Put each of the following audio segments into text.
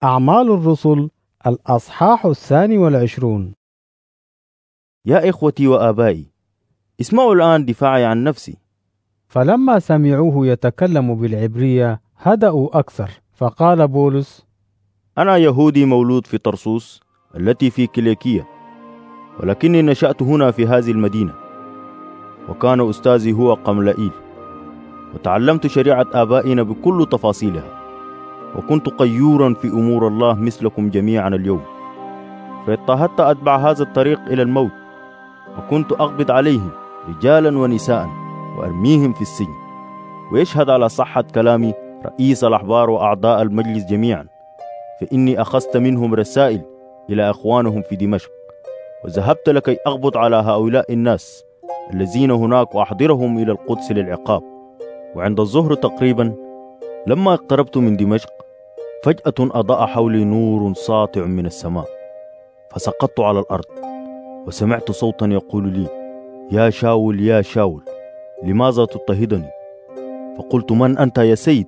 أعمال الرسل الأصحاح 22. يا إخوتي وآبائي، اسمعوا الآن دفاعي عن نفسي. فلما سمعوه يتكلم بالعبرية هدأوا أكثر، فقال بولس: أنا يهودي مولود في طرسوس التي في كيليكية، ولكني نشأت هنا في هذه المدينة، وكان أستاذي هو قملائيل، وتعلمت شريعة آبائنا بكل تفاصيلها، وكنت قيورا في أمور الله مثلكم جميعا اليوم، فاضطهدت أتبع هذا الطريق إلى الموت، وكنت أقبض عليهم رجالا ونساء وأرميهم في السجن. ويشهد على صحة كلامي رئيس الأحبار وأعضاء المجلس جميعا، فإني أخذت منهم رسائل إلى أخوانهم في دمشق، وذهبت لكي أقبض على هؤلاء الناس الذين هناك وأحضرهم إلى القدس للعقاب. وعند الظهر تقريبا لما اقتربت من دمشق، فجأة أضاء حولي نور ساطع من السماء، فسقطت على الأرض، وسمعت صوتا يقول لي: يا شاول يا شاول، لماذا تضطهدني؟ فقلت: من أنت يا سيد؟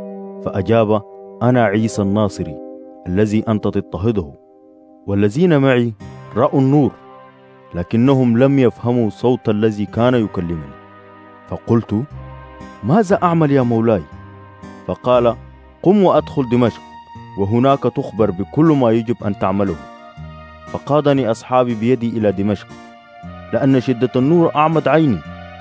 فأجاب: أنا عيسى الناصري الذي أنت تضطهده. والذين معي رأوا النور، لكنهم لم يفهموا صوت الذي كان يكلمني. فقلت: ماذا أعمل يا مولاي؟ فقال: قم وأدخل دمشق، وهناك تخبر بكل ما يجب أن تعمله. فقادني أصحابي بيدي إلى دمشق، لأن شدة النور أعمت عيني.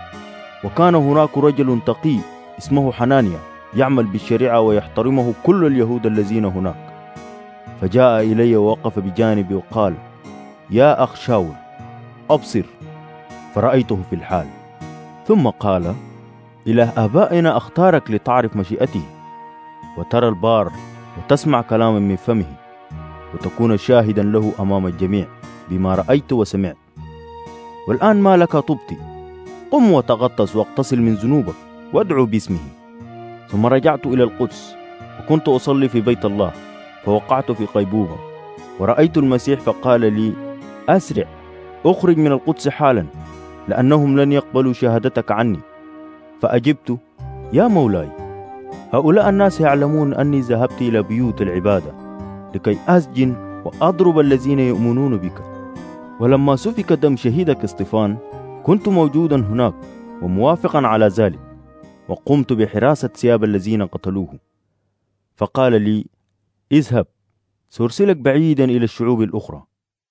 وكان هناك رجل تقي اسمه حنانيا يعمل بالشريعة ويحترمه كل اليهود الذين هناك، فجاء إلي ووقف بجانبي وقال: يا أخ شاول، أبصر. فرأيته في الحال، ثم قال: إله آبائنا اختارك لتعرف مشيئته، وترى البار، وتسمع كلاما من فمه، وتكون شاهدا له أمام الجميع بما رأيت وسمعت. والآن ما لك تبطي؟ قم وتغطس واغتسل من ذنوبك وادعو باسمه. ثم رجعت إلى القدس، وكنت أصلي في بيت الله، فوقعت في غيبوبة، ورأيت المسيح فقال لي: أسرع، أخرج من القدس حالا، لأنهم لن يقبلوا شهادتك عني. فأجبت: يا مولاي، هؤلاء الناس يعلمون أني ذهبت إلى بيوت العبادة لكي أسجن وأضرب الذين يؤمنون بك. ولما سفك دم شهيدك اسطفان كنت موجودا هناك وموافقا على ذلك، وقمت بحراسة ثياب الذين قتلوه. فقال لي: اذهب، سأرسلك بعيدا إلى الشعوب الأخرى.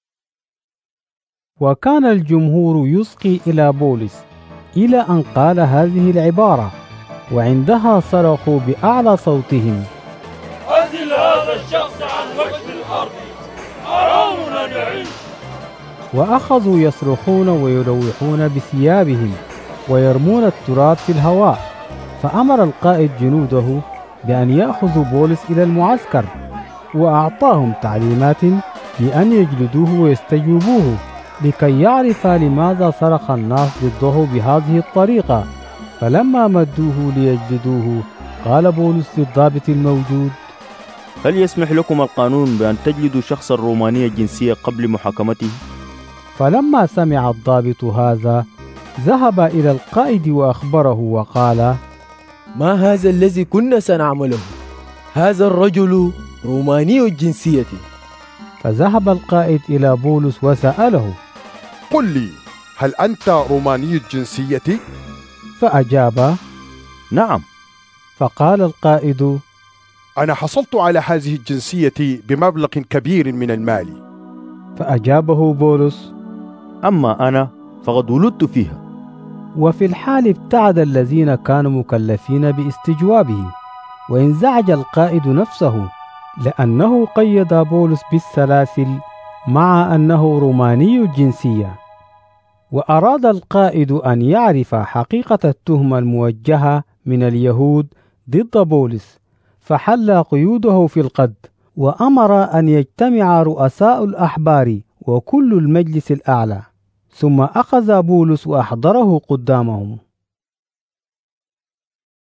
وكان الجمهور يسقي إلى بولس إلى أن قال هذه العبارة، وعندها صرخوا بأعلى صوتهم: أزل هذا الشخص عن وجه الأرض، حرام أن يعيش. وأخذوا يصرخون ويلوحون بثيابهم ويرمون التراب في الهواء. فأمر القائد جنوده بأن يأخذوا بولس إلى المعسكر، وأعطاهم تعليمات بأن يجلدوه ويستجوبوه، لكي يعرف لماذا صرخ الناس ضده بهذه الطريقة. فلما مدوه ليجلدوه قال بولس للضابط الموجود: هل يسمح لكم القانون بأن تجلدوا شخصا روماني الجنسية قبل محاكمته؟ فلما سمع الضابط هذا ذهب إلى القائد وأخبره وقال: ما هذا الذي كنا سنعمله؟ هذا الرجل روماني الجنسية. فذهب القائد إلى بولس وسأله: قل لي، هل أنت روماني الجنسية؟ فأجاب: نعم. فقال القائد: أنا حصلت على هذه الجنسية بمبلغ كبير من المال. فأجابه بولس: أما أنا فقد ولدت فيها. وفي الحال ابتعد الذين كانوا مكلفين باستجوابه، وانزعج القائد نفسه، لأنه قيد بولس بالسلاسل مع أنه روماني الجنسية. وأراد القائد أن يعرف حقيقة التهمة الموجهة من اليهود ضد بولس، فحل قيوده في القد، وأمر أن يجتمع رؤساء الأحبار وكل المجلس الأعلى. ثم أخذ بولس وأحضره قدامهم.